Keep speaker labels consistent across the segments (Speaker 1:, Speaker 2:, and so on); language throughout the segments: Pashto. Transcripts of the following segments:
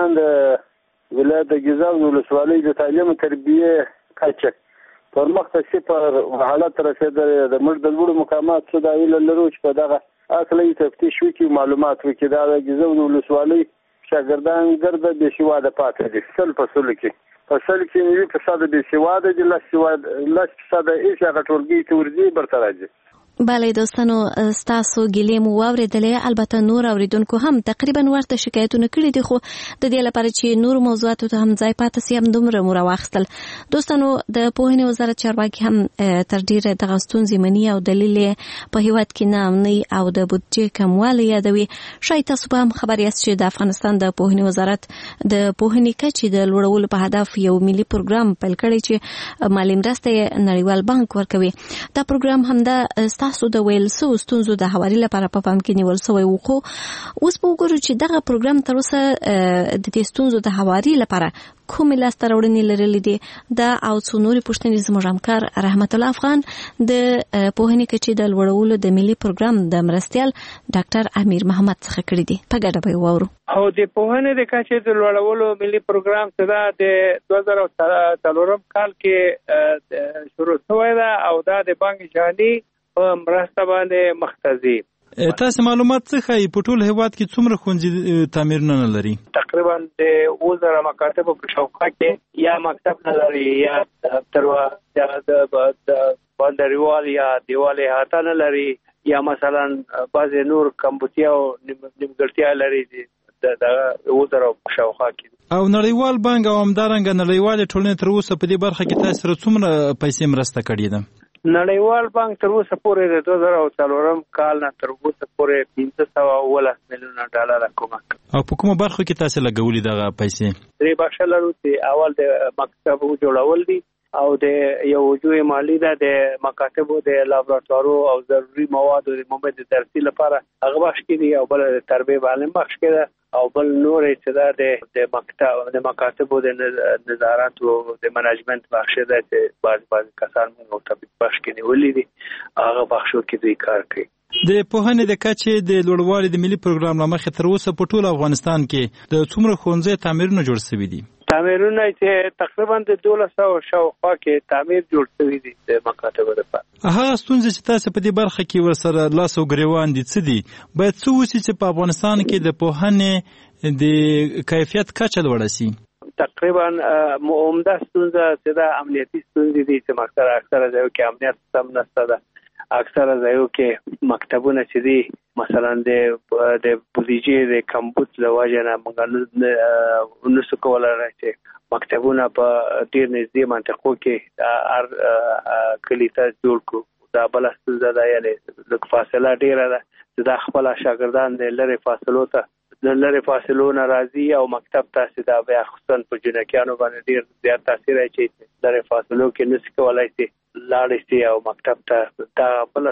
Speaker 1: افغانستان د ولایت د ګیزاب ولسوالۍ د تعلیم او تربیه کچه پرمخ ته پر حالت رسیدلې د مړ د لوړو مقامات څخه د ویل لرو چې په دغه اصلي تفتیش وکړي معلومات وکړي دا د ګیزاب ولسوالۍ شاګردان ګرځي د سیواده پاتې دي سل فصل کې نیوي فساد د سیواده د لس فساد ایشه غټورګي تورځي برتر راځي.
Speaker 2: بله دوستانو ستاسو ګیلې مو واورېدلې البته نور اوریدونکو هم تقریبا ورته شکایتونه کړي دي خو د دې لپاره چې نور موضوعاتو ته هم ځای پاتې سي هم دومره مو راواخیستل. دوستانو د پوهنې وزارت چارواکي هم تر ډیره دغه ستونزې مني او دلیل په هیواد کې ناامني او د بودجې کموالی یادوي. شاید تاسو به هم خبر یاست چې د افغانستان د پوهنې وزارت د پوهنې کچې د لوړولو په هدف یو ملي پروګرام پیل کړی چې مالي مرسته یې نړیوال بانک ورکوي. دا پروګرام همدا تاسو د ویل سو ستونزو د هواري لپاره په پام کې نیول شوی و خو اوس به وګورو چې دغه پروګرام تر اوسه د دې ستونزو د هواري لپاره کومې لاسته راوړنې لرلې دي دا او څو نورې پوښتنې زموږ همکار رحمت الله افغان د پوهنې کچې د لوړولو د ملي پروګرام د مرستیال ډاکټر امیر محمد څخه کړي دي. په ګډه به واورو.
Speaker 3: او د پوهنې د کچې د لوړولو ملي پروګرام څخه د 2004 کال کې شروع شوی دا او دا د بانک جهاني مرسته باندې مختصي.
Speaker 4: تاسو معلومات څخه په ټول هیواد کې څومره ښوونځي تعمیر نه لري؟
Speaker 3: تقریبا د 2000 مکاتب په شاوخوا کې یا مکتب نه لري یا دفتر یا د بندریوال یا دیوال احاطه نه لري یا مثلا بعض نور کمبودیا او نیمګړتیا لري د 2000 په شاوخوا کې.
Speaker 4: او نړیوال بانک او همدارنګه نړیوال ټولنې تر اوسه په دې برخه کې تاسو سره څومره پیسې مرسته کړې ده؟
Speaker 3: نړیوال بانک تر اوسه پورې د 2004 کال نه تر اوسه پورې 510 میلیونه ډالر کومک.
Speaker 4: او په کومه برخه کې تاسو لګولې دغه پیسې؟
Speaker 3: درې برخې لرو چې اول د مکتب جوړول دي او د یو وجوه مالی ده د مکاتبو د لابراتوارو او ضروري موادو د مواد درسي لپاره هغه بخش کې دي او بل د تربیه عالم بخش کې ده او بل نور چې ده د مکاتبو د نظارت او د منیجمنت بخش ده چې بعض کسان مرتبط بخش کې نیولې دي هغه بخشو کې دوی کار کوي.
Speaker 4: د پوهنې د کچې د لوړوالي د ملي پروګرام لمخې تر اوسه په ټول افغانستان کې د څومره ښوونځي تعمیرونه جوړ شوي دي؟
Speaker 3: تعمیرونه چې تقریبا د 1200 شاوخوا کې تعمیر جوړ شوي دي د مکاتبو لپاره.
Speaker 4: هغه ستونزې چې تاسو په دې برخه کې ورسره لاس او ګریوان دي څه دي؟ باید څه وشي چې په افغانستان کې د پوهنې د کیفیت کچه لوړه شي؟
Speaker 3: تقریبا عمده ستونزه چې د امنیتي ستونزې دي چې اکثره ځایو کې امنیت سم نشته ده. اکثره ځایو کې مکتبونه چې دي مثلا د بودیجې د کمبود له وجې نه موږ نشو کولی چې مکتبونه په ډېر نږدې منطقو کې هر کلي ته جوړ کړو. دا بله ستونزه ده یعنې لږ فاصله ډېره ده چې دا خپله شاګردان د لرې فاصلو ته د لرې فاصلو نه راځي او مکتب ته چې دا بیا خصوصا په جنکیانو باندې ډېر زیات تاثیر دی چې لرې فاصلو کې نشي کولی چې لاړ شي او مکتب ته دا بله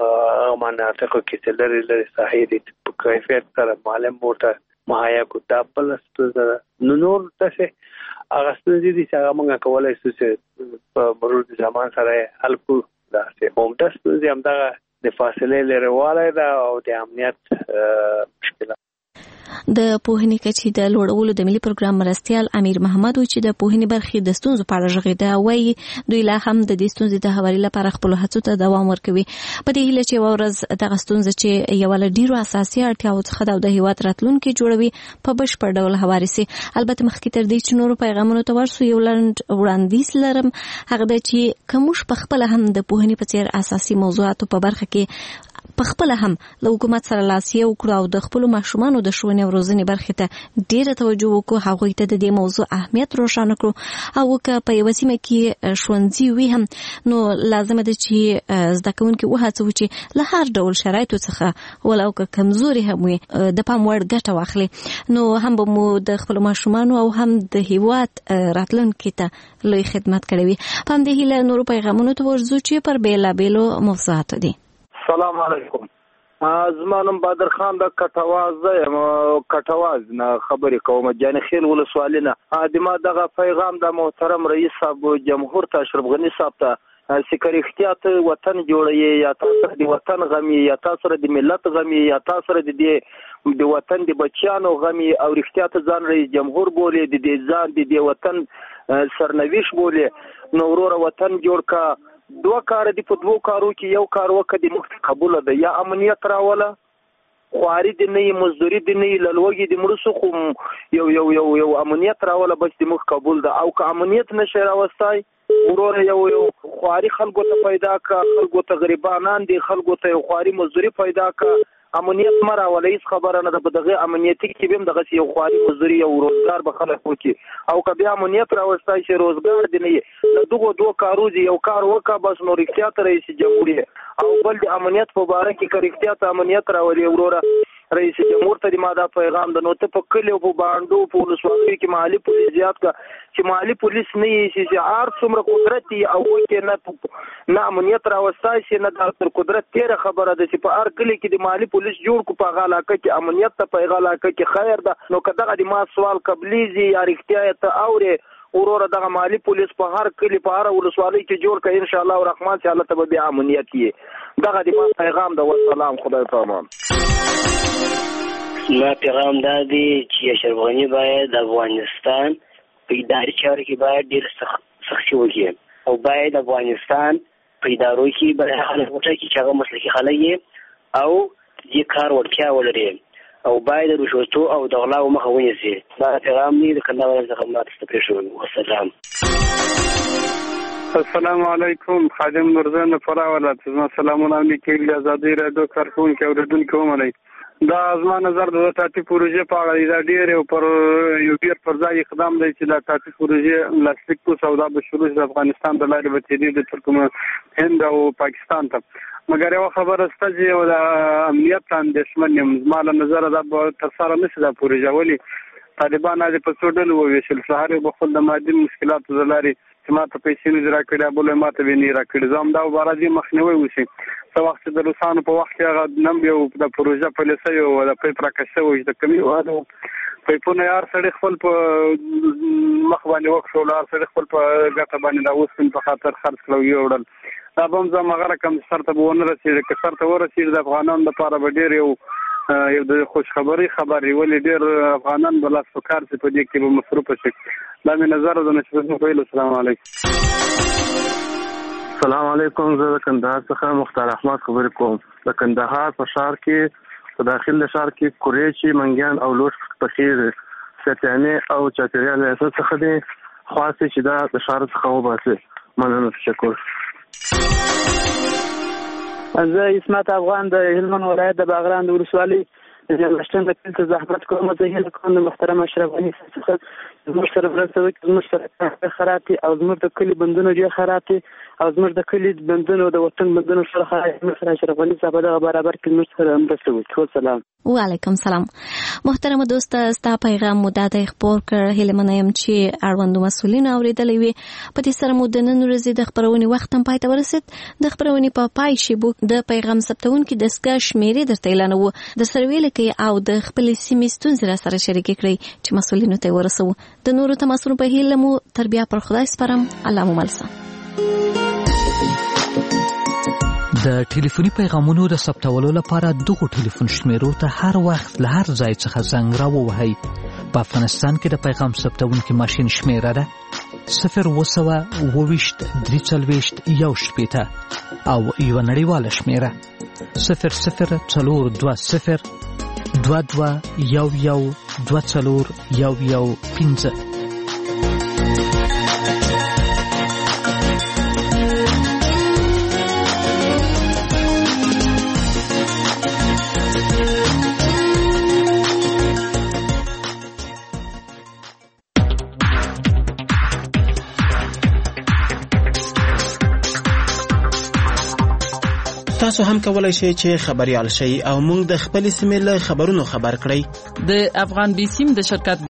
Speaker 3: مناطقو کې چې لرې ساحې دي په کیفیت سره معلم ورته مهیا کړو. دا بله ستونزه ده. نو نور داسې هغه ستونزې دي چې هغه موږ کولی شو چې په مرور د زمان سره یې حل کړو. داسې عمده ستونزې همدغه د فاصلې لرېوالی ده او د امنیت مشکلات.
Speaker 2: د پوهنې کچې د لوړولو د ملي پروګرام مرستیال امیر محمد چې د پوهنې برخې د ستونزو په اړه غږېده وایي دوی لا هم د دې ستونزې د هواري لپاره خپلو هڅو ته دوام ورکوي. په دې هیله چې یوه ورځ دغه ستونزه چې یوه له ډېرو اساسي اړتیاوو څخه ده او د هېواد راتلونکی جوړوي په بشپړ ډول هواري سي. البته مخکې تر دې چې نورو پیغامونو ته ورسو یو لنډ وړاندیز لرم هغه ده چې که موږ پخپله هم د پوهنې په څېر اساسي موضوعاتو په برخه کې پخپله هم له حکومت سره لاس یو کړو او د خپلو ماشومانو د ښوونې او روزنې برخې ته ډېره توجه وکړو هغوی ته د دې موضوع اهمیت روښانه کړو او که په یوه سیمه کې ښوونځي وي هم نو لازمه ده چې زده کوونکي وهڅوو چې له هر ډول شرایطو څخه ولو که کمزوري هم وي د پام وړ ګټه واخلي نو هم به مو د خپلو ماشومانو او هم د هېواد راتلونکي ته لوی خدمت کړی وي. په همدې هیله نورو پیغامونو ته ورځو چې پر بېلابېلو موضوعاتو دي.
Speaker 1: سلام علیکم. زما نوم بدر خان د کټواز یم. کټواز نه خبرې کوم جانخیل ولسوالۍ نه. ما دغه پیغام د محترم رئیس صاحب جمهور ته اشرف غني صاحب ته چې کرختیا ته وطن جوړي یا تاسو د وطن غمي یا تاسو د ملت غمي یا تاسو د وطن د بچیانو غمي او رښتیا ته ځان رئیس جمهور بولي د ځان د وطن سرنويش بولي نو ورور وطن جوړ کا دوه کار دي په دوه کارو کې یو کار وکړي مخ قبول ده یا امنیت راوله خواري دي نه مزدوري دي نه لوګي دي مرسو خو یو امنیت راوله بس د مخ قبول ده او که امنیت نشه راوستای ورور یو خواري خلکو ته پیدا کا خلکو ته غریبانان دي خلکو ته خواري مزدوري پیدا کا امنیت مرا ولې خبره نه ده دغه امنیتي کې بیم دغه یو خواري مزدوري او روزګار به خلک وکي او که بیا امنیت راوستای شي روزګار دي نه دغه دوه کارو دي یو کار وکا بس نو رښتیا ته رئیس جمهوریت او بل د امنیت په باره کې کرختیا ته امنیت راولي وروره رئیس جمهور ته ما دا پیغام د نوته په کلیو په باندو په ولسوالۍ کې مالی پولیس زیات کا چې مالی پولیس نه یې چې هر څومره قدرت او کې نه امنیت راوستای شي نه د قدرت تیر خبره ده چې په هر کلی کې د مالی پولیس جوړ کو په غالاکه کې امنیت ته په غالاکه کې خیر ده نو کداغه د ما سوال قبليزي یا رښتیا ته اوره وروره دغه مالی پولیس په هر کلی په هر ولسوالۍ کې جوړ کړي ان شاء الله الرحمن چې الله ته به امنیت یې دغه د ما پیغام د والسلام خدای پامان
Speaker 5: ما پیغام دا دی چې اشرف غنی باید د افغانستان په اداري چارو کې باید ډېر سختي وکړي او باید افغانستان په ادارو کې باید خلک وټاکي چې هغه مسلکي خلک او دې کار وړتیا ولري او باید د رشوتو او د غلاو مخه ونیسي دا پیغام دی د کندهار څخه ماته تپریشو والسلام
Speaker 3: السلام علیکم خادم نورزن فراوله سلامونه علیکم آزادی رادیو کارکونکو اوریدونکو ومنئ دا زما نظر د تاتی پروژې په اړه دا ډېر یو پر یو ډېر پر ځای اقدام دی چې دا تاتی پروژې لاستیک کو سودا به شروع د افغانستان د لارې به تیری د ترکمن هند او پاکستان ته مګر یو خبره سته چې د امنیت اندېښمن یم زما له نظره دا به تر سره نشي دا پروژه ولې طالبان د په څو ډلو وویشل سهار به خپل د مادي مشکلاتو د لارې چې ما ته پیسې نه راکړي بل ما ته نه راکړي زم دا وبارځي مخنیوي وشي څو وخت د روسانو په وخت کې نم یو د پروژه په لسه یو د پی پراکشه وي د کمی واده په پونه یار سره خپل په مخ باندې وکړو لار سره خپل په ګټه باندې دا اوس په خاطر خرڅ کړو یو ډول دا بم زم هغه کم سره ته ونه رسیدي که سره ته ورسیدي د افغانانو لپاره به ډیر یو د خوش خبری ولې ډیر افغانان بل څه کار څه په دې کې به مصروف شي دا مې نظر د نشو په السلام علیکم
Speaker 6: السلام علیکم زه د کندهار څخه مختار احمد خبرې کوم د کندهار په شهر کې په داخل شهر کې کوریچی منګیان او لوټ پخیر ستانه او چاپیریال اساس څخه دي خاصه چې دا د شهر څخه وباسي مننه تشکر
Speaker 7: زه اسمت افغان د هلمند ولایت د باغران د ولسوالۍ د لښتن د کلته زحمت کوم زه هیله کوم د محترم اشرف غنی څخه زموږ سره مرسته وکړي زموږ سره خراب دي او زموږ د کلي بندونو ډېر خراب دي او زموږ د کلي بندونو د وطن بندونو سره خراب سره اشرف غنی صاحب دا برابر کې زموږ سره مرسته وکړي سلام
Speaker 2: وعلیکم سلام محترم دوست ستا پیغام مو د خبر کړ هله منم چې اړوند مسولین اوریدلې وي په دې سره مو د نن ورځې د خبرونې وخت هم پای ته ورسید د خبرونې په پای شي بو د پیغام ثبتون کې دستګاه شمیرې درته اعلانوو د سرویل کې او د خپل سیمې ستونزې سره شریک کړئ چې مسولینو ته ورسو د نورو تماسونو په هیله مو تربیه پر خدای سپارم الله مو ملسه
Speaker 8: د ټلیفوني پیغامونو د ثبتولو لپاره دغه ټلیفون شمیرو ته هر وخت له هر ځای څخه زنګ راووهئ. په افغانستان کې د پیغام ثبتونکي ماشین شمیره ده 0202341 او یو نړیواله شمیره 002022112415.
Speaker 9: تاسو هم کولای شئ چې خبريال شئ او موږ د خپل سیمې له خبرونو خبر کړئ.
Speaker 10: د افغان بي سیم د شرکت